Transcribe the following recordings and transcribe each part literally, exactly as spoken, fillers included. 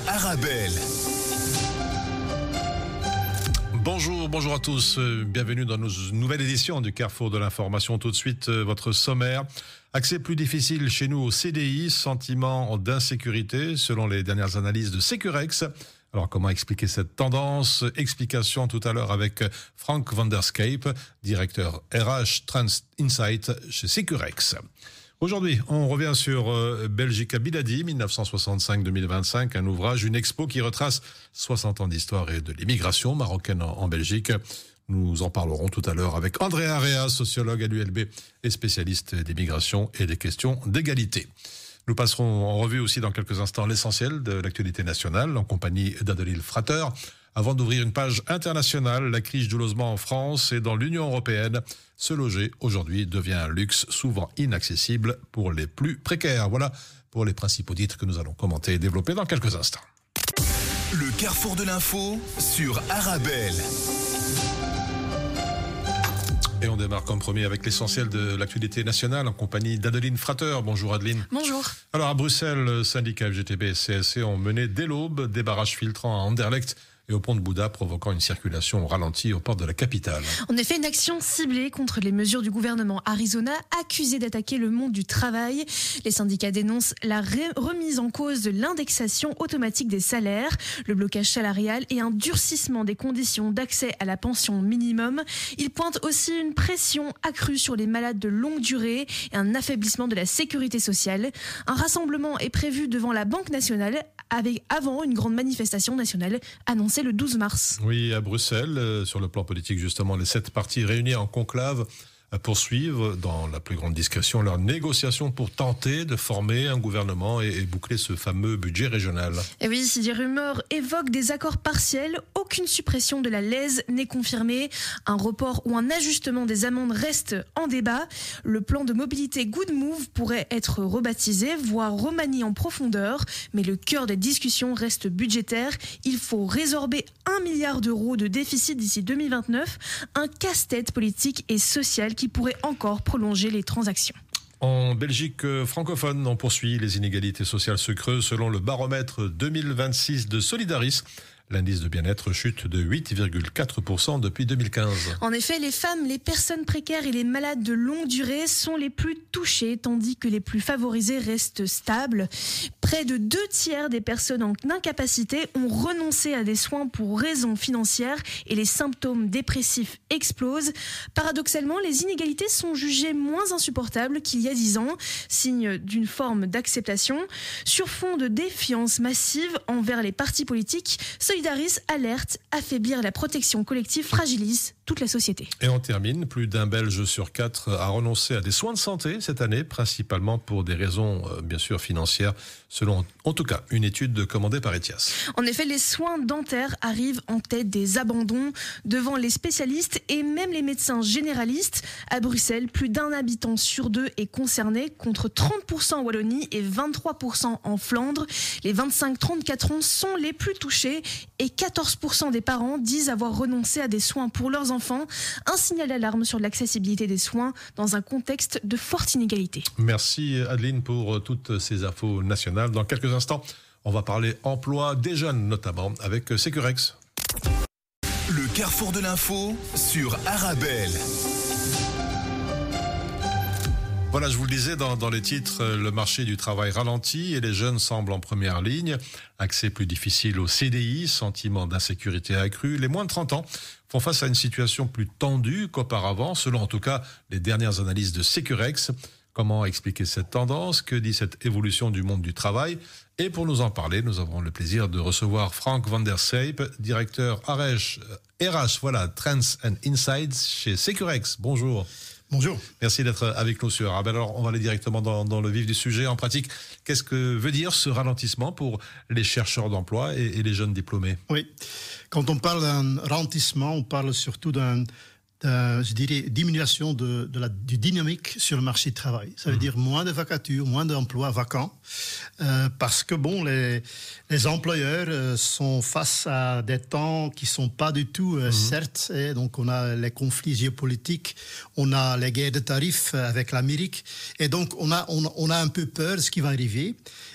Arabelle. Bonjour, bonjour à tous. Bienvenue dans nos nouvelle édition du Carrefour de l'information. Tout de suite, votre sommaire. Accès plus difficile chez nous au C D I, sentiment d'insécurité selon les dernières analyses de Securex. Alors, comment expliquer cette tendance? Explication tout à l'heure avec Frank van der Schaep, directeur R H Trends Insight chez Securex. Aujourd'hui, on revient sur euh, Belgica Biladi, dix-neuf cent soixante-cinq à deux mille vingt-cinq, un ouvrage, une expo qui retrace soixante ans d'histoire et de l'immigration marocaine en, en Belgique. Nous en parlerons tout à l'heure avec André Area, sociologue à l'U L B et spécialiste d'immigration et des questions d'égalité. Nous passerons en revue aussi dans quelques instants l'essentiel de l'actualité nationale en compagnie d'Adeline Frater. Avant d'ouvrir une page internationale, la crise du logement en France et dans l'Union européenne. Se loger aujourd'hui devient un luxe souvent inaccessible pour les plus précaires. Voilà pour les principaux titres que nous allons commenter et développer dans quelques instants. Le Carrefour de l'info sur Arabelle. Et on démarre comme premier avec l'essentiel de l'actualité nationale en compagnie d'Adeline Frater. Bonjour Adeline. Bonjour. Alors à Bruxelles, syndicats F G T B et C S C ont mené dès l'aube des barrages filtrants à Anderlecht et au pont de Bouddha, provoquant une circulation ralentie aux portes de la capitale. En effet, une action ciblée contre les mesures du gouvernement Arizona, accusé d'attaquer le monde du travail. Les syndicats dénoncent la ré- remise en cause de l'indexation automatique des salaires, le blocage salarial et un durcissement des conditions d'accès à la pension minimum. Ils pointent aussi une pression accrue sur les malades de longue durée et un affaiblissement de la sécurité sociale. Un rassemblement est prévu devant la Banque nationale avec, avant une grande manifestation nationale annoncée le douze mars. Oui, à Bruxelles, euh, sur le plan politique, justement, les sept partis réunis en conclave poursuivent dans la plus grande discrétion leurs négociations pour tenter de former un gouvernement et, et boucler ce fameux budget régional. Et oui, si des rumeurs évoquent des accords partiels, aucune suppression de la lèse n'est confirmée. Un report ou un ajustement des amendes reste en débat. Le plan de mobilité Good Move pourrait être rebaptisé, voire remanié en profondeur. Mais le cœur des discussions reste budgétaire. Il faut résorber un milliard d'euros de déficit d'ici deux mille vingt-neuf. Un casse-tête politique et social qui qui pourrait encore prolonger les transactions. En Belgique francophone, on poursuit. Les inégalités sociales se creusent selon le baromètre deux mille vingt-six de Solidaris. L'indice de bien-être chute de huit virgule quatre pour cent depuis deux mille quinze. En effet, les femmes, les personnes précaires et les malades de longue durée sont les plus touchées, tandis que les plus favorisés restent stables. Près de deux tiers des personnes en incapacité ont renoncé à des soins pour raisons financières et les symptômes dépressifs explosent. Paradoxalement, les inégalités sont jugées moins insupportables qu'il y a dix ans, signe d'une forme d'acceptation. Sur fond de défiance massive envers les partis politiques, Solidaris alerte, affaiblir la protection collective fragilise toute la société. Et on termine, plus d'un Belge sur quatre a renoncé à des soins de santé cette année, principalement pour des raisons euh, bien sûr financières, selon en tout cas une étude commandée par Etias. En effet, les soins dentaires arrivent en tête des abandons devant les spécialistes et même les médecins généralistes. À Bruxelles, plus d'un habitant sur deux est concerné, contre trente pour cent en Wallonie et vingt-trois pour cent en Flandre. Les vingt-cinq à trente-quatre ans sont les plus touchés et quatorze pour cent des parents disent avoir renoncé à des soins pour leurs enfants. Un signal d'alarme sur l'accessibilité des soins dans un contexte de forte inégalité. Merci Adeline pour toutes ces infos nationales. Dans quelques instants, on va parler emploi des jeunes notamment avec Securex. Le Carrefour de l'info sur Arabelle. Voilà, je vous le disais dans, dans les titres, le marché du travail ralentit et les jeunes semblent en première ligne. Accès plus difficile au C D I, sentiment d'insécurité accru. Les moins de trente ans font face à une situation plus tendue qu'auparavant, selon en tout cas les dernières analyses de Securex. Comment expliquer cette tendance? Que dit cette évolution du monde du travail? Et pour nous en parler, nous avons le plaisir de recevoir Frank van der Schaep, directeur R H, R H voilà, Trends and Insights chez Securex. Bonjour. Bonjour. Merci d'être avec nous sur Arabelle. Alors, on va aller directement dans, dans le vif du sujet. En pratique, qu'est-ce que veut dire ce ralentissement pour les chercheurs d'emploi et, et les jeunes diplômés? Oui. Quand on parle d'un ralentissement, on parle surtout d'un, d'un je dirais, diminution de, de la du dynamique sur le marché du travail. Ça veut mmh. dire moins de vacatures, moins d'emplois vacants, euh, parce que bon, les, les employeurs euh, sont face à des temps qui sont pas du tout euh, mmh. certes. Et donc on a les conflits géopolitiques, on a les guerres de tarifs avec l'Amérique, et donc on a on, on a un peu peur de ce qui va arriver.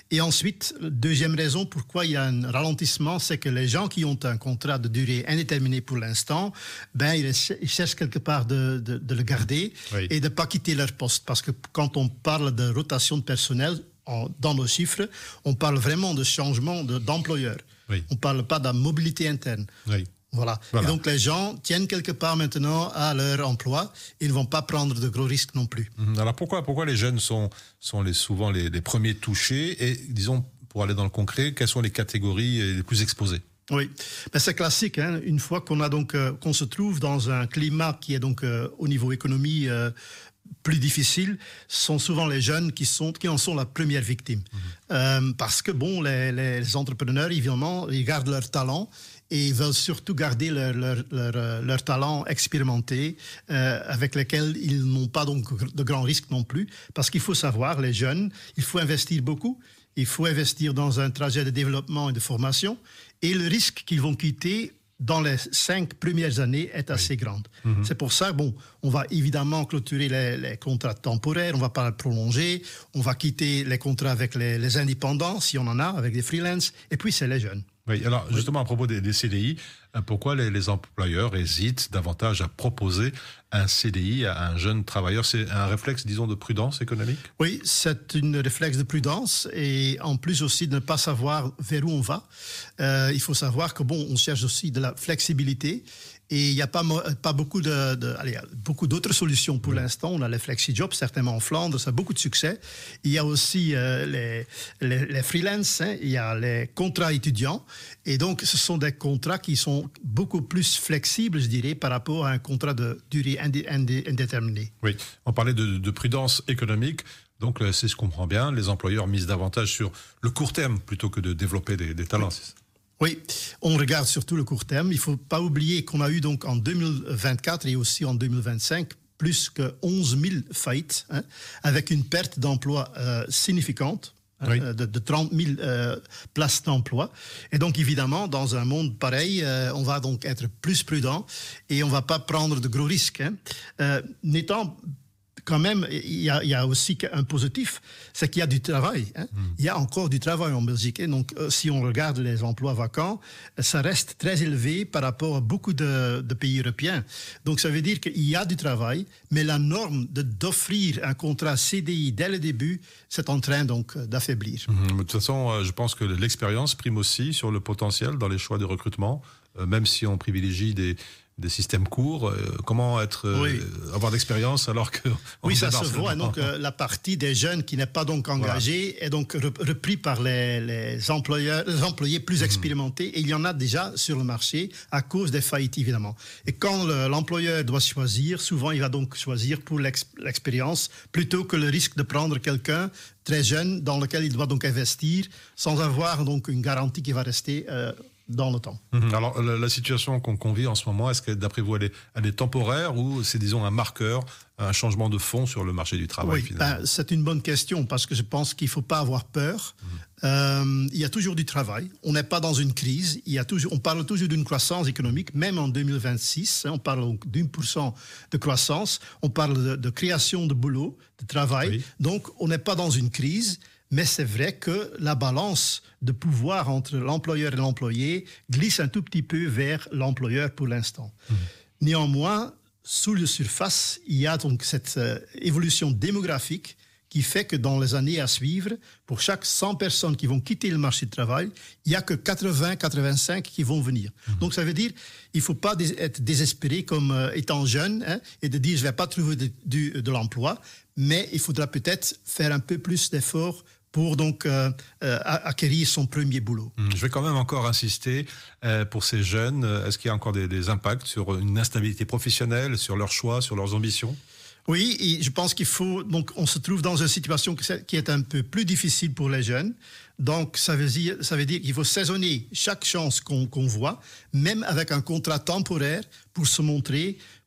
Et ensuite, deuxième raison pourquoi il y a un ralentissement, c'est que les gens qui ont un contrat de durée indéterminée pour l'instant, ben, ils, ils cherchent quelque part de, de, de le garder oui. et de ne pas quitter leur poste. Parce que quand on parle de rotation de personnel, en, dans nos chiffres, on parle vraiment de changement de, d'employeur. Oui. On ne parle pas de la mobilité interne. Oui. Voilà. voilà. Et donc les gens tiennent quelque part maintenant à leur emploi. Ils ne vont pas prendre de gros risques non plus. Alors pourquoi, pourquoi les jeunes sont, sont les, souvent les, les premiers touchés et disons, pour aller dans le concret, quelles sont les catégories les plus exposées? Oui, ben, c'est classique. Hein. Une fois qu'on a donc euh, qu'on se trouve dans un climat qui est donc euh, au niveau économie euh, plus difficile, ce sont souvent les jeunes qui sont qui en sont la première victime. Mmh. Euh, parce que bon, les, les entrepreneurs évidemment ils gardent leur talent. Et ils veulent surtout garder leur, leur, leur, leur talent expérimenté, euh, avec lequel ils n'ont pas donc de grands risques non plus. Parce qu'il faut savoir, les jeunes, il faut investir beaucoup. Il faut investir dans un trajet de développement et de formation. Et le risque qu'ils vont quitter dans les cinq premières années est assez oui. grand. Mm-hmm. C'est pour ça, bon, on va évidemment clôturer les, les contrats temporaires, on ne va pas les prolonger, on va quitter les contrats avec les, les indépendants, si on en a, avec des freelances, et puis c'est les jeunes. Oui, alors justement à propos des, des C D I, pourquoi les, les employeurs hésitent davantage à proposer un C D I à un jeune travailleur? C'est un réflexe, disons, de prudence économique? Oui, c'est un réflexe de prudence et en plus aussi de ne pas savoir vers où on va. Euh, il faut savoir que bon, on cherche aussi de la flexibilité. Et il n'y a pas, pas beaucoup, de, de, allez, beaucoup d'autres solutions pour oui. l'instant. On a les flexi-jobs, certainement en Flandre, ça a beaucoup de succès. Il y a aussi euh, les, les, les freelances, hein, il y a les contrats étudiants. Et donc, ce sont des contrats qui sont beaucoup plus flexibles, je dirais, par rapport à un contrat de durée indé, indé, indéterminée. Oui, on parlait de, de prudence économique. Donc, si je comprends bien, les employeurs misent davantage sur le court terme plutôt que de développer des, des talents. Oui. Oui, on regarde surtout le court terme. Il ne faut pas oublier qu'on a eu donc en deux mille vingt-quatre et aussi en deux mille vingt-cinq plus que onze mille faillites, hein, avec une perte d'emploi euh, significante. Oui. De, de trente mille euh, places d'emploi. Et donc, évidemment, dans un monde pareil, euh, on va donc être plus prudent et on ne va pas prendre de gros risques. Hein. Euh, n'étant quand même, il y, a, il y a aussi un positif, c'est qu'il y a du travail. Hein. Mm. Il y a encore du travail en Belgique. Hein. Donc, euh, si on regarde les emplois vacants, ça reste très élevé par rapport à beaucoup de, de pays européens. Donc, ça veut dire qu'il y a du travail, mais la norme de, d'offrir un contrat C D I dès le début, c'est en train donc d'affaiblir. Mm. De toute façon, je pense que l'expérience prime aussi sur le potentiel dans les choix de recrutement, euh, même si on privilégie des... des systèmes courts, euh, comment être, euh, oui. avoir d'expérience alors que... Oui, ça se voit. Donc, euh, la partie des jeunes qui n'est pas donc engagée voilà. est donc repris par les, les, employeurs, les employés plus mmh. expérimentés. Et il y en a déjà sur le marché à cause des faillites, évidemment. Et quand le, l'employeur doit choisir, souvent il va donc choisir pour l'ex, l'expérience plutôt que le risque de prendre quelqu'un très jeune dans lequel il doit donc investir sans avoir donc une garantie qui va rester... Euh, dans le temps. Mmh. Alors, la, la situation qu'on, qu'on vit en ce moment, est-ce que, d'après vous, elle est, elle est temporaire ou c'est, disons, un marqueur, un changement de fond sur le marché du travail? Oui, finalement ben, c'est une bonne question parce que je pense qu'il ne faut pas avoir peur. Mmh. Euh, il y a toujours du travail. On n'est pas dans une crise. Il y a toujours, on parle toujours d'une croissance économique, même en deux mille vingt-six. Hein, on parle donc d'un pour cent de croissance. On parle de, de création de boulot, de travail. Oui. Donc, on n'est pas dans une crise. Mais c'est vrai que la balance de pouvoir entre l'employeur et l'employé glisse un tout petit peu vers l'employeur pour l'instant. Mmh. Néanmoins, sous la surface, il y a donc cette euh, évolution démographique qui fait que dans les années à suivre, pour chaque cent personnes qui vont quitter le marché du travail, il n'y a que quatre-vingts à quatre-vingt-cinq qui vont venir. Mmh. Donc ça veut dire il ne faut pas dés- être désespéré comme euh, étant jeune hein, et de dire je ne vais pas trouver de, de, de l'emploi, mais il faudra peut-être faire un peu plus d'efforts pour donc euh, euh, acquérir son premier boulot. Mmh, je vais quand même encore insister euh, pour ces jeunes. Est-ce qu'il y a encore des, des impacts sur une instabilité professionnelle, sur leurs choix, sur leurs ambitions? Oui, et je pense qu'il faut... Donc, on se trouve dans une situation qui est un peu plus difficile pour les jeunes. Donc, ça veut dire, ça veut dire qu'il faut saisonner chaque chance qu'on, qu'on voit, même avec un contrat temporaire, pour se montrer,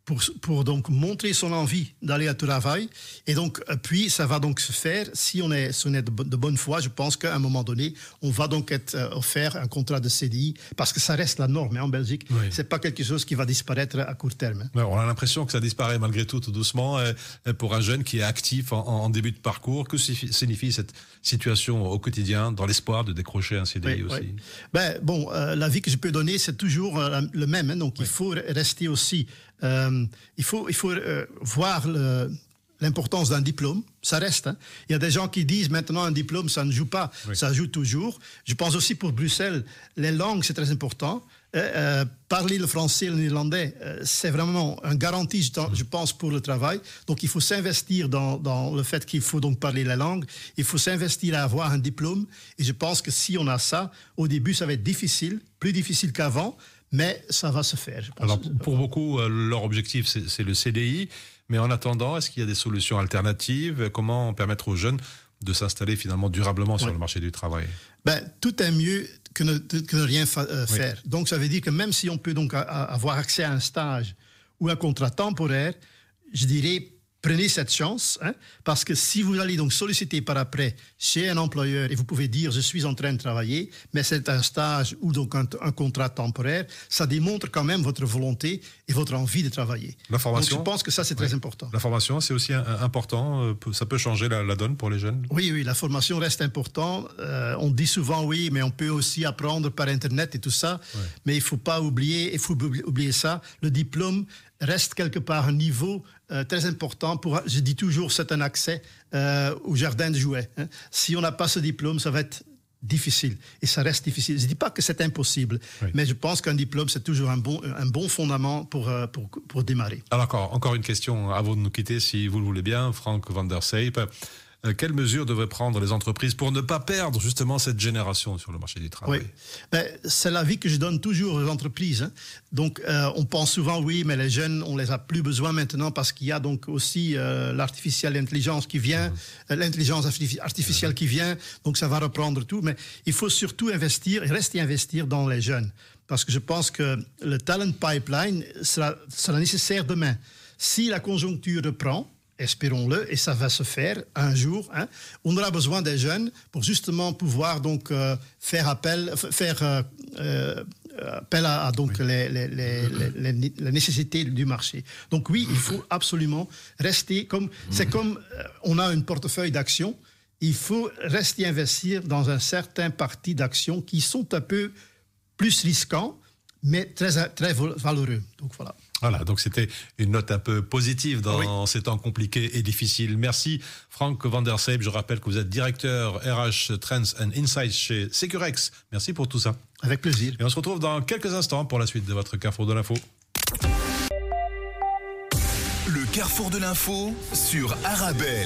pour, pour donc montrer son envie d'aller au travail. Et donc, puis, ça va donc se faire, si on est, si on est de, de bonne foi, je pense qu'à un moment donné, on va donc être offert un contrat de C D I, parce que ça reste la norme hein, en Belgique. Oui. C'est pas quelque chose qui va disparaître à court terme. Ouais, on a l'impression que ça disparaît malgré tout, tout doucement, pour un jeune qui est actif en, en début de parcours. Que signifie cette situation au quotidien, dans l'espoir de décrocher un C D I oui, aussi oui. Ben, bon, euh, l'avis que je peux donner, c'est toujours euh, le même. Hein, donc, oui. il faut rester aussi... Euh, il faut, il faut euh, voir le, l'importance d'un diplôme. Ça reste. Hein. Il y a des gens qui disent maintenant un diplôme, ça ne joue pas. Oui. Ça joue toujours. Je pense aussi pour Bruxelles, les langues, c'est très important. Euh, parler le français et le néerlandais, euh, c'est vraiment une garantie, je, je pense, pour le travail. Donc, il faut s'investir dans, dans le fait qu'il faut donc parler la langue. Il faut s'investir à avoir un diplôme. Et je pense que si on a ça, au début, ça va être difficile, plus difficile qu'avant, mais ça va se faire. Je pense. Alors, pour beaucoup, euh, leur objectif, c'est, c'est le C D I. Mais en attendant, est-ce qu'il y a des solutions alternatives ? Comment permettre aux jeunes de s'installer finalement durablement sur ouais. le marché du travail ? Ben, tout est mieux que ne, que ne rien fa- euh, faire. Oui. Donc, ça veut dire que même si on peut donc a, a, avoir accès à un stage ou un contrat temporaire, je dirais, prenez cette chance, hein, parce que si vous allez donc solliciter par après chez un employeur et vous pouvez dire « je suis en train de travailler », mais c'est un stage ou donc un, un contrat temporaire, ça démontre quand même votre volonté et votre envie de travailler. La formation, donc, je pense que ça, c'est oui. très important. La formation, c'est aussi un, un, important, ça peut changer la, la donne pour les jeunes ? Oui, oui, la formation reste importante. Euh, on dit souvent oui, mais on peut aussi apprendre par Internet et tout ça, oui. mais il ne faut pas oublier, il faut oublier ça, le diplôme reste quelque part un niveau euh, très important. Pour, je dis toujours, c'est un accès euh, au jardin de jouets. Hein. Si on n'a pas ce diplôme, ça va être difficile. Et ça reste difficile. Je ne dis pas que c'est impossible, oui. mais je pense qu'un diplôme, c'est toujours un bon, un bon fondament pour, euh, pour, pour démarrer. Alors encore, encore une question avant de nous quitter, si vous le voulez bien, Frank van der Sijp. Euh, quelles mesures devraient prendre les entreprises pour ne pas perdre justement cette génération sur le marché du travail ? Oui. Ben, c'est l'avis que je donne toujours aux entreprises. Hein. Donc, euh, on pense souvent, oui, mais les jeunes, on les a plus besoin maintenant parce qu'il y a donc aussi euh, l'artificielle intelligence qui vient, mmh. euh, l'intelligence artificielle mmh. qui vient, donc ça va reprendre tout. Mais il faut surtout investir et rester investir dans les jeunes. Parce que je pense que le talent pipeline sera, sera nécessaire demain. Si la conjoncture reprend, espérons-le, et ça va se faire un jour. Hein. On aura besoin des jeunes pour justement pouvoir donc euh, faire appel, faire euh, euh, appel à, à donc oui. les, les, les, les, les, les nécessités du marché. Donc oui, il faut absolument rester comme c'est comme euh, on a un portefeuille d'actions. Il faut rester investir dans un certain parti d'actions qui sont un peu plus risquants, mais très très valeureux. Donc voilà. Voilà, donc c'était une note un peu positive dans oui. ces temps compliqués et difficiles. Merci Frank van der Sijp. Je rappelle que vous êtes directeur R H Trends and Insights chez Securex. Merci pour tout ça. Avec plaisir. Et on se retrouve dans quelques instants pour la suite de votre Carrefour de l'info. Le Carrefour de l'info sur Arabelle.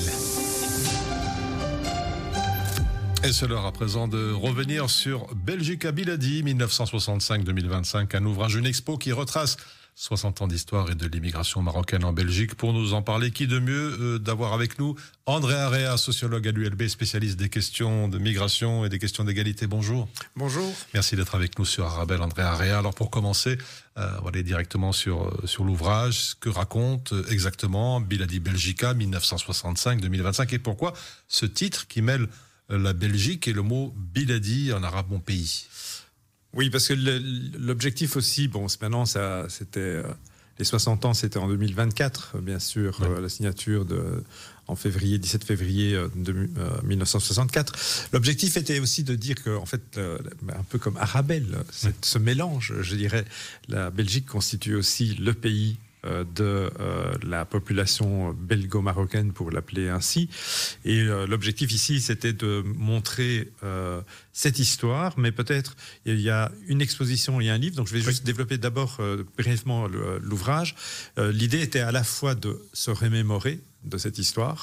Et c'est l'heure à présent de revenir sur Belgica Biladi, dix-neuf cent soixante-cinq à deux mille vingt-cinq, un ouvrage, une expo qui retrace soixante ans d'histoire et de l'immigration marocaine en Belgique. Pour nous en parler, qui de mieux euh, d'avoir avec nous André Area, sociologue à l'U L B, spécialiste des questions de migration et des questions d'égalité. Bonjour. Bonjour. Merci d'être avec nous sur Arabelle, André Area. Alors pour commencer, euh, on va aller directement sur, sur l'ouvrage. Ce que raconte exactement Biladi Belgica, dix-neuf cent soixante-cinq à deux mille vingt-cinq, et pourquoi ce titre qui mêle la Belgique et le mot Biladi en arabe mon pays. Oui, parce que le, l'objectif aussi, bon, maintenant, ça, c'était euh, les soixante ans, c'était en deux mille vingt-quatre, bien sûr, oui. euh, la signature de, en février, dix-sept février euh, de, euh, dix-neuf cent soixante-quatre. L'objectif était aussi de dire que, en fait, euh, un peu comme Arabelle, oui. ce mélange, je dirais, la Belgique constitue aussi le pays de euh, la population belgo-marocaine, pour l'appeler ainsi. Et euh, l'objectif ici, c'était de montrer euh, cette histoire, mais peut-être il y a une exposition et un livre, donc je vais juste oui. développer d'abord euh, brièvement le, l'ouvrage. Euh, l'idée était à la fois de se remémorer de cette histoire,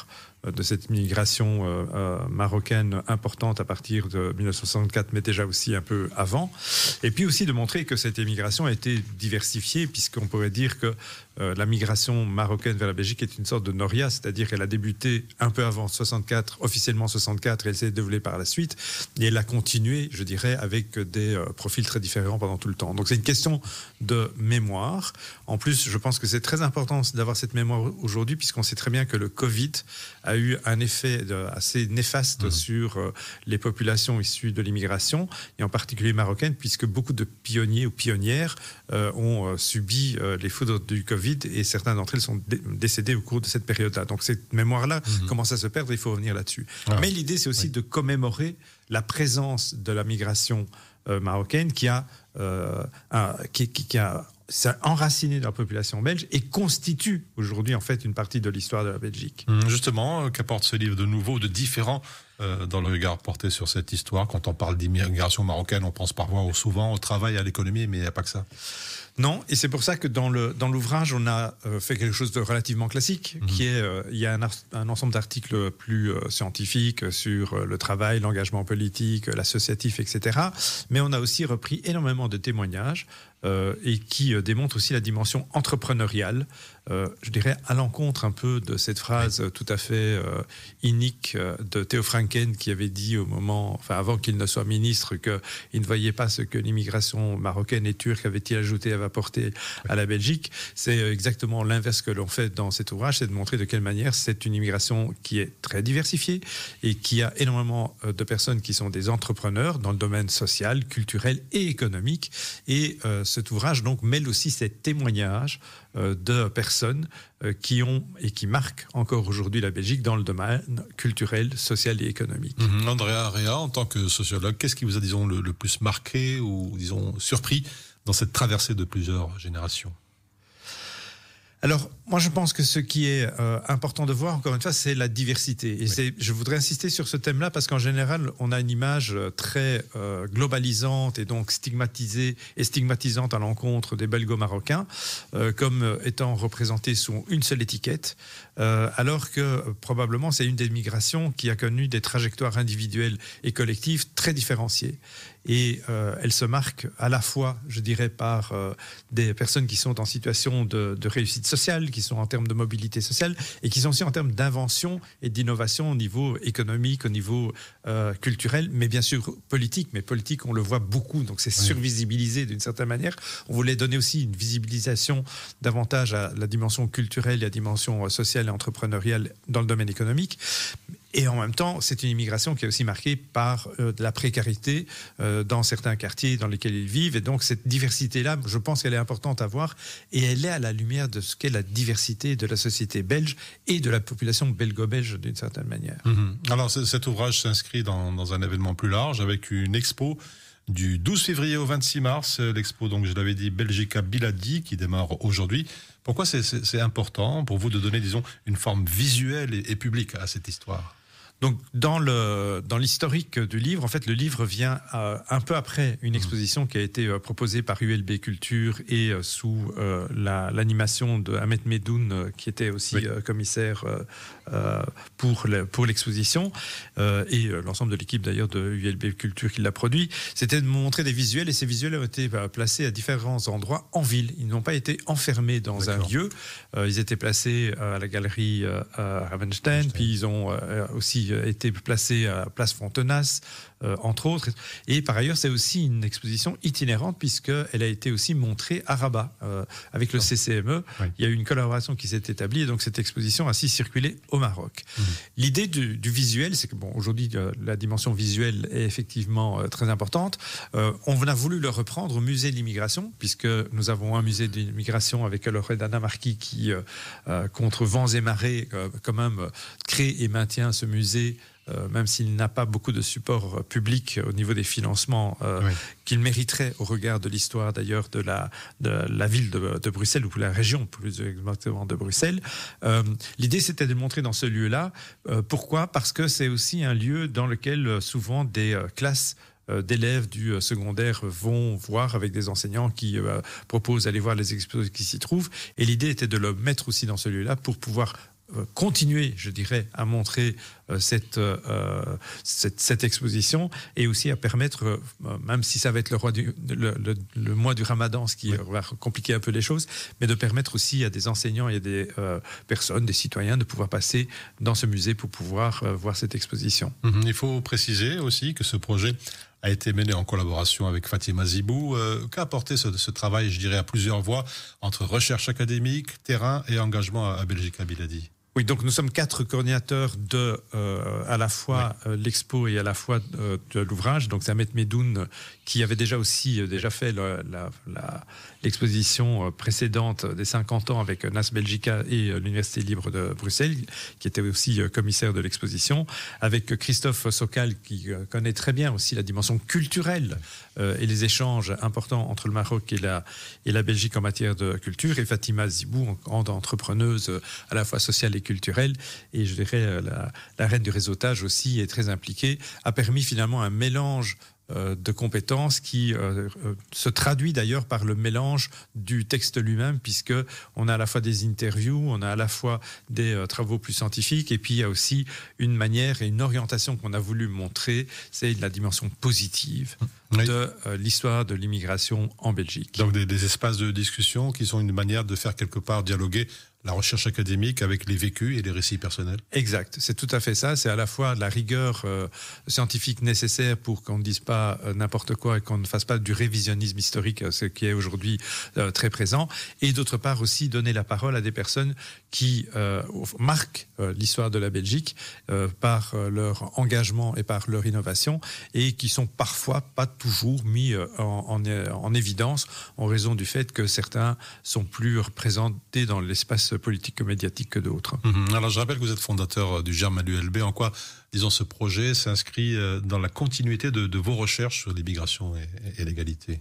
de cette migration euh, euh, marocaine importante à partir de dix-neuf cent soixante-quatre, mais déjà aussi un peu avant. Et puis aussi de montrer que cette émigration a été diversifiée, puisqu'on pourrait dire que euh, la migration marocaine vers la Belgique est une sorte de noria, c'est-à-dire qu'elle a débuté un peu avant soixante-quatre, officiellement soixante-quatre, et elle s'est développée par la suite, et elle a continué, je dirais, avec des euh, profils très différents pendant tout le temps. Donc c'est une question de mémoire. En plus, je pense que c'est très important d'avoir cette mémoire aujourd'hui, puisqu'on sait très bien que le Covid a eu un effet de, assez néfaste mmh. sur euh, les populations issues de l'immigration, et en particulier marocaine, puisque beaucoup de pionniers ou pionnières euh, ont euh, subi euh, les foudres du Covid, et certains d'entre elles sont dé- décédés au cours de cette période-là. Donc cette mémoire-là mmh. commence à se perdre, il faut revenir là-dessus. Ah. Mais l'idée, c'est aussi oui. de commémorer la présence de la migration euh, marocaine qui a, euh, un, qui, qui, qui a s'est enraciné dans la population belge et constitue aujourd'hui en fait une partie de l'histoire de la Belgique. Justement, qu'apporte ce livre de nouveau, de différent euh, dans le regard porté sur cette histoire? Quand on parle d'immigration marocaine, on pense parfois souvent au travail, à l'économie, mais il n'y a pas que ça. Non, et c'est pour ça que dans, le, dans l'ouvrage, on a euh, fait quelque chose de relativement classique, mmh. qui est, euh, il y a un, un ensemble d'articles plus euh, scientifiques sur euh, le travail, l'engagement politique, l'associatif, et cetera. Mais on a aussi repris énormément de témoignages euh, et qui euh, démontrent aussi la dimension entrepreneuriale, euh, je dirais à l'encontre un peu de cette phrase oui. tout à fait euh, inique euh, de Theo Franken qui avait dit au moment, enfin avant qu'il ne soit ministre, qu'il ne voyait pas ce que l'immigration marocaine et turque avait-il ajouté à apporter à la Belgique. C'est exactement l'inverse que l'on fait dans cet ouvrage, c'est de montrer de quelle manière c'est une immigration qui est très diversifiée et qui a énormément de personnes qui sont des entrepreneurs dans le domaine social, culturel et économique. Et euh, cet ouvrage donc mêle aussi ces témoignages euh, de personnes euh, qui ont et qui marquent encore aujourd'hui la Belgique dans le domaine culturel, social et économique. Mmh. Andrea Rea, en tant que sociologue, qu'est-ce qui vous a, disons, le, le plus marqué ou, disons, surpris dans cette traversée de plusieurs générations? Alors, moi, je pense que ce qui est euh, important de voir, encore une fois, c'est la diversité. Et oui. c'est, je voudrais insister sur ce thème-là parce qu'en général, on a une image très euh, globalisante et donc stigmatisée et stigmatisante à l'encontre des belgo-marocains euh, comme étant représentés sous une seule étiquette, euh, alors que euh, probablement c'est une des migrations qui a connu des trajectoires individuelles et collectives très différenciées. Et euh, elle se marque à la fois, je dirais, par euh, des personnes qui sont en situation de, de réussite sociale, qui sont en termes de mobilité sociale, et qui sont aussi en termes d'invention et d'innovation au niveau économique, au niveau euh, culturel, mais bien sûr politique. Mais politique, on le voit beaucoup, donc c'est oui. survisibilisé d'une certaine manière. On voulait donner aussi une visibilisation davantage à la dimension culturelle et à la dimension sociale et entrepreneuriale dans le domaine économique. Et en même temps, c'est une immigration qui est aussi marquée par euh, de la précarité euh, dans certains quartiers dans lesquels ils vivent. Et donc, cette diversité-là, je pense qu'elle est importante à voir. Et elle est à la lumière de ce qu'est la diversité de la société belge et de la population belgo-belge d'une certaine manière. Mmh. Alors, c- cet ouvrage s'inscrit dans, dans un événement plus large avec une expo du douze février au vingt-six mars. L'expo, donc, je l'avais dit, Belgica Biladi, qui démarre aujourd'hui. Pourquoi c'est, c'est, c'est important pour vous de donner, disons, une forme visuelle et, et publique à cette histoire ? Donc, dans, le, dans l'historique du livre, en fait, le livre vient euh, un peu après une exposition qui a été euh, proposée par U L B Culture et euh, sous euh, la, l'animation de Ahmed Medoun, euh, qui était aussi oui. euh, commissaire euh, euh, pour, le, pour l'exposition, euh, et euh, l'ensemble de l'équipe d'ailleurs de U L B Culture qui l'a produit. C'était de montrer des visuels, et ces visuels ont été bah, placés à différents endroits en ville. Ils n'ont pas été enfermés dans D'accord. un lieu. Euh, ils étaient placés euh, à la galerie euh, à Ravenstein, puis ils ont euh, aussi été placé à Place Fontenasse, euh, entre autres. Et par ailleurs, c'est aussi une exposition itinérante puisqu'elle a été aussi montrée à Rabat euh, avec le C C M E. Oui. Il y a eu une collaboration qui s'est établie et donc cette exposition a aussi circulé au Maroc. Mmh. L'idée du, du visuel, c'est que bon, aujourd'hui, euh, la dimension visuelle est effectivement euh, très importante. Euh, on a voulu le reprendre au musée de l'immigration puisque nous avons un musée de l'immigration avec Loredana Marquis qui, euh, euh, contre vents et marées, euh, quand même euh, crée et maintient ce musée. Euh, même s'il n'a pas beaucoup de support euh, public au niveau des financements euh, oui. qu'il mériterait au regard de l'histoire d'ailleurs de la, de la ville de, de Bruxelles, ou la région plus exactement de Bruxelles. Euh, l'idée c'était de le montrer dans ce lieu-là. Euh, pourquoi ? Parce que c'est aussi un lieu dans lequel euh, souvent des euh, classes d'élèves du secondaire vont voir avec des enseignants qui euh, proposent d'aller voir les expositions qui s'y trouvent. Et l'idée était de le mettre aussi dans ce lieu-là pour pouvoir continuer, je dirais, à montrer euh, cette, euh, cette, cette exposition et aussi à permettre, euh, même si ça va être le, roi du, le, le, le mois du Ramadan, ce qui oui. va compliquer un peu les choses, mais de permettre aussi à des enseignants et à des euh, personnes, des citoyens, de pouvoir passer dans ce musée pour pouvoir euh, voir cette exposition. Mmh, il faut préciser aussi que ce projet a été mené en collaboration avec Fatima Zibou. Euh, qu'a apporté ce, ce travail, je dirais, à plusieurs voies, entre recherche académique, terrain et engagement à, à Belgica Biladi? Oui, donc nous sommes quatre coordinateurs de euh, à la fois oui. euh, l'expo et à la fois euh, de l'ouvrage. Donc c'est Ahmed Medoun qui avait déjà aussi euh, déjà fait le, la, la, l'exposition précédente des cinquante ans avec Nas Belgica et euh, l'Université libre de Bruxelles, qui était aussi euh, commissaire de l'exposition, avec Christophe Sokal qui euh, connaît très bien aussi la dimension culturelle euh, et les échanges importants entre le Maroc et la, et la Belgique en matière de culture, et Fatima Zibou, grande entrepreneuse euh, à la fois sociale et culturelle, et je dirais la, la reine du réseautage aussi est très impliquée, a permis finalement un mélange euh, de compétences qui euh, euh, se traduit d'ailleurs par le mélange du texte lui-même, puisque on a à la fois des interviews, on a à la fois des euh, travaux plus scientifiques, et puis il y a aussi une manière et une orientation qu'on a voulu montrer, c'est la dimension positive oui. de euh, l'histoire de l'immigration en Belgique. Donc des, des espaces de discussion qui sont une manière de faire quelque part dialoguer la recherche académique avec les vécus et les récits personnels. Exact, c'est tout à fait ça. C'est à la fois la rigueur euh, scientifique nécessaire pour qu'on ne dise pas euh, n'importe quoi et qu'on ne fasse pas du révisionnisme historique, ce qui est aujourd'hui euh, très présent, et d'autre part aussi donner la parole à des personnes qui euh, marquent euh, l'histoire de la Belgique euh, par euh, leur engagement et par leur innovation, et qui sont parfois pas toujours mis euh, en, en, en évidence en raison du fait que certains sont plus représentés dans l'espace politique que médiatique que d'autres. Mmh. Alors je rappelle que vous êtes fondateur du Germe à l'U L B. En quoi, disons, ce projet s'inscrit dans la continuité de, de vos recherches sur l'immigration et, et l'égalité?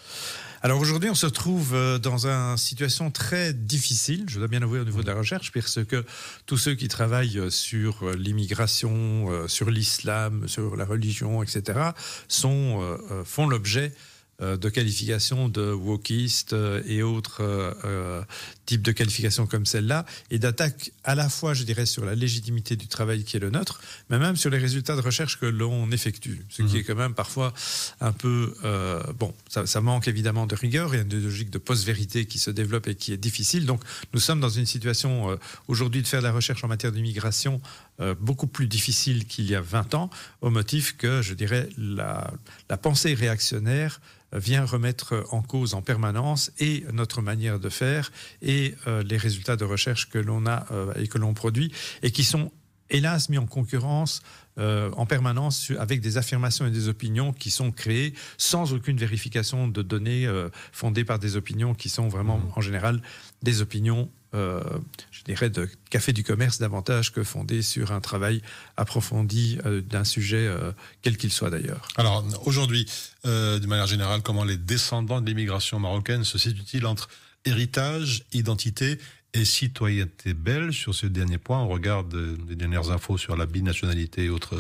Alors aujourd'hui, on se trouve dans une situation très difficile, je dois bien avouer, au niveau de la recherche, parce que tous ceux qui travaillent sur l'immigration, sur l'islam, sur la religion, et cetera, sont, font l'objet de qualifications de wokistes et autres euh, types de qualifications comme celle-là, et d'attaques à la fois, je dirais, sur la légitimité du travail qui est le nôtre, mais même sur les résultats de recherche que l'on effectue, ce mmh. qui est quand même parfois un peu... Euh, bon, ça, ça manque évidemment de rigueur, il y a une logique de post-vérité qui se développe et qui est difficile, donc nous sommes dans une situation euh, aujourd'hui de faire de la recherche en matière d'immigration euh, beaucoup plus difficile qu'il y a vingt ans, au motif que, je dirais, la, la pensée réactionnaire vient remettre en cause en permanence et notre manière de faire et euh, les résultats de recherche que l'on a euh, et que l'on produit, et qui sont hélas mis en concurrence euh, en permanence avec des affirmations et des opinions qui sont créées sans aucune vérification de données euh, fondées par des opinions qui sont vraiment en général des opinions Euh, je dirais de café du commerce davantage que fondé sur un travail approfondi euh, d'un sujet, euh, quel qu'il soit d'ailleurs. Alors aujourd'hui, euh, de manière générale, comment les descendants de l'immigration marocaine se situent-ils entre héritage, identité et citoyenneté belge? Sur ce dernier point, on regarde les dernières infos sur la binationalité et autres...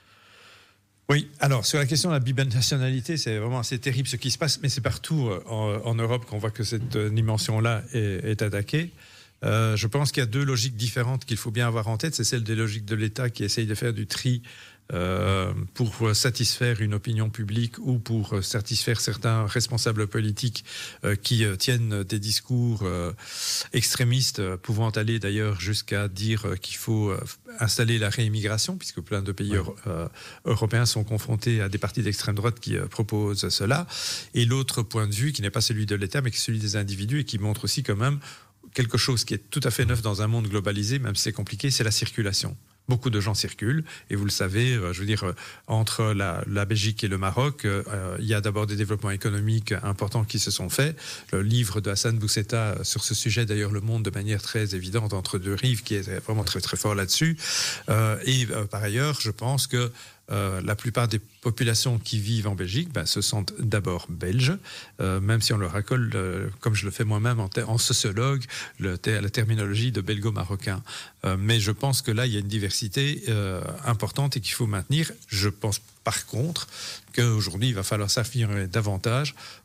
Oui, alors sur la question de la binationalité, c'est vraiment assez terrible ce qui se passe, mais c'est partout en, en Europe qu'on voit que cette dimension-là est, est attaquée. Euh, je pense qu'il y a deux logiques différentes qu'il faut bien avoir en tête. C'est celle des logiques de l'État qui essaye de faire du tri euh, pour satisfaire une opinion publique ou pour satisfaire certains responsables politiques euh, qui euh, tiennent des discours euh, extrémistes, euh, pouvant aller d'ailleurs jusqu'à dire euh, qu'il faut euh, installer la réimmigration, puisque plein de pays ouais. euh, européens sont confrontés à des partis d'extrême droite qui euh, proposent cela. Et l'autre point de vue, qui n'est pas celui de l'État, mais qui est celui des individus, et qui montre aussi quand même quelque chose qui est tout à fait neuf dans un monde globalisé, même si c'est compliqué, c'est la circulation. Beaucoup de gens circulent, et vous le savez, euh, je veux dire, euh, entre la, la Belgique et le Maroc, euh, il y a d'abord des développements économiques importants qui se sont faits. Le livre de Hassan Boussetta sur ce sujet, d'ailleurs, le montre de manière très évidente entre deux rives, qui est vraiment très très fort là-dessus. Euh, et euh, par ailleurs, je pense que Euh, la plupart des populations qui vivent en Belgique ben, se sentent d'abord belges, euh, même si on leur accole, euh, comme je le fais moi-même en, en sociologue, le, la terminologie de belgo-marocain. Euh, mais je pense que là, il y a une diversité euh, importante et qu'il faut maintenir. Je pense par contre qu'aujourd'hui, il va falloir s'affirmer davantage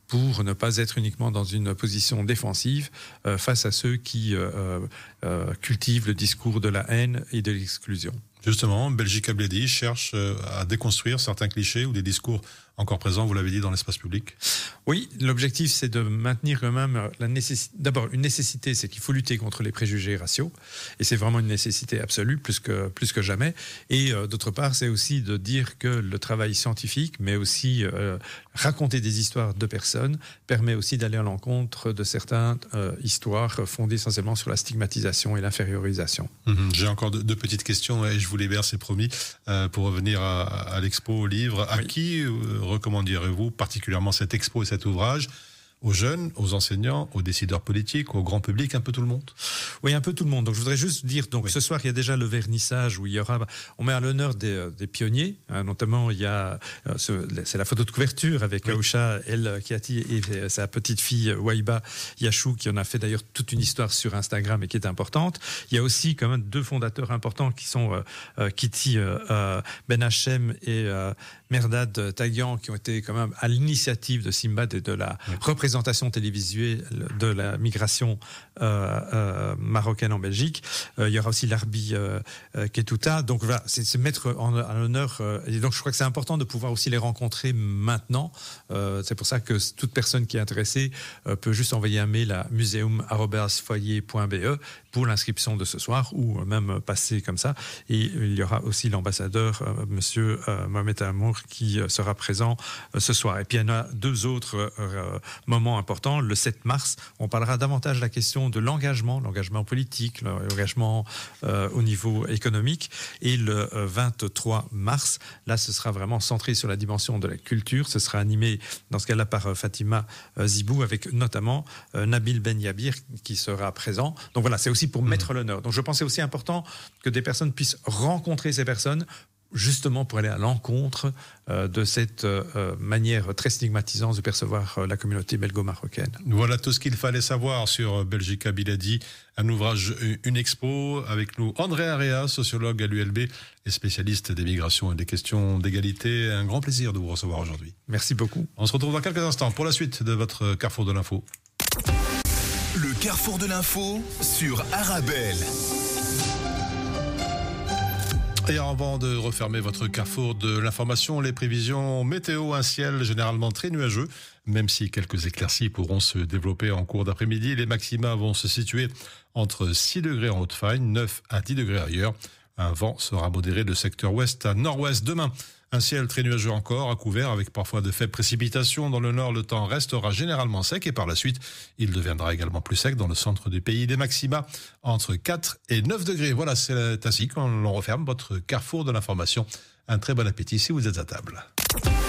pour ne pas être uniquement dans une position défensive euh, face à ceux qui euh, euh, cultivent le discours de la haine et de l'exclusion. Justement, Belgica Bledi cherche à déconstruire certains clichés ou des discours encore présents, vous l'avez dit, dans l'espace public. Oui, l'objectif, c'est de maintenir quand même la nécessité. D'abord, une nécessité, c'est qu'il faut lutter contre les préjugés raciaux, et c'est vraiment une nécessité absolue, plus que, plus que jamais. Et euh, d'autre part, c'est aussi de dire que le travail scientifique, mais aussi euh, raconter des histoires de personnes, permet aussi d'aller à l'encontre de certaines euh, histoires fondées essentiellement sur la stigmatisation et l'infériorisation. Mmh, j'ai encore deux, deux petites questions, et je vous libère, c'est promis, euh, pour revenir à, à l'expo, au livre. À oui. qui euh, recommanderez-vous particulièrement cette expo et cet ouvrage ? Aux jeunes, aux enseignants, aux décideurs politiques, au grand public, un peu tout le monde? Oui, un peu tout le monde. Donc, je voudrais juste dire, donc, oui. ce soir, il y a déjà le vernissage où il y aura, on met à l'honneur des, des pionniers, hein, notamment, il y a, ce, c'est la photo de couverture avec oui. Aoucha El Kiati et sa petite fille Waiba Yachou, qui en a fait d'ailleurs toute une histoire sur Instagram et qui est importante. Il y a aussi quand même deux fondateurs importants qui sont euh, Kitty euh, Ben Hachem et euh, Merdad Tagian, qui ont été quand même à l'initiative de Simbad et de la oui. représentation télévisuelle de la migration euh, euh, marocaine en Belgique. Euh, il y aura aussi Larbi euh, euh, Ketouta. Donc voilà, c'est, c'est mettre en, en l'honneur. Euh, et donc je crois que c'est important de pouvoir aussi les rencontrer maintenant. Euh, c'est pour ça que toute personne qui est intéressée euh, peut juste envoyer un mail à museum arobase foyer point b e pour l'inscription de ce soir, ou même passer comme ça. Et il y aura aussi l'ambassadeur, euh, monsieur euh, Mohamed Amour, qui euh, sera présent euh, ce soir. Et puis il y en a deux autres euh, moments important. Le sept mars, on parlera davantage de la question de l'engagement, l'engagement politique, l'engagement euh, au niveau économique. Et le euh, vingt-trois mars, là, ce sera vraiment centré sur la dimension de la culture. Ce sera animé, dans ce cas-là, par euh, Fatima euh, Zibou, avec notamment euh, Nabil Ben Yabir, qui sera présent. Donc voilà, c'est aussi pour mmh. mettre l'honneur. Donc je pense que c'est aussi important que des personnes puissent rencontrer ces personnes, justement pour aller à l'encontre euh, de cette euh, manière très stigmatisante de percevoir euh, la communauté belgo-marocaine. Voilà tout ce qu'il fallait savoir sur Belgica Bledi, un ouvrage, une expo. Avec nous, André Area, sociologue à l'U L B et spécialiste des migrations et des questions d'égalité. Un grand plaisir de vous recevoir aujourd'hui. Merci beaucoup. On se retrouve dans quelques instants pour la suite de votre Carrefour de l'Info. Le Carrefour de l'Info sur Arabelle. Et avant de refermer votre carrefour de l'information, les prévisions météo, un ciel généralement très nuageux, même si quelques éclaircies pourront se développer en cours d'après-midi. Les maxima vont se situer entre six degrés en Haute-Fagne, neuf à dix degrés ailleurs. Un vent sera modéré de secteur ouest à nord-ouest. Demain, un ciel très nuageux encore, à couvert, avec parfois de faibles précipitations. Dans le nord, le temps restera généralement sec et par la suite, il deviendra également plus sec dans le centre du pays. Des maxima entre quatre et neuf degrés. Voilà, c'est ainsi qu'on referme votre carrefour de l'information. Un très bon appétit si vous êtes à table.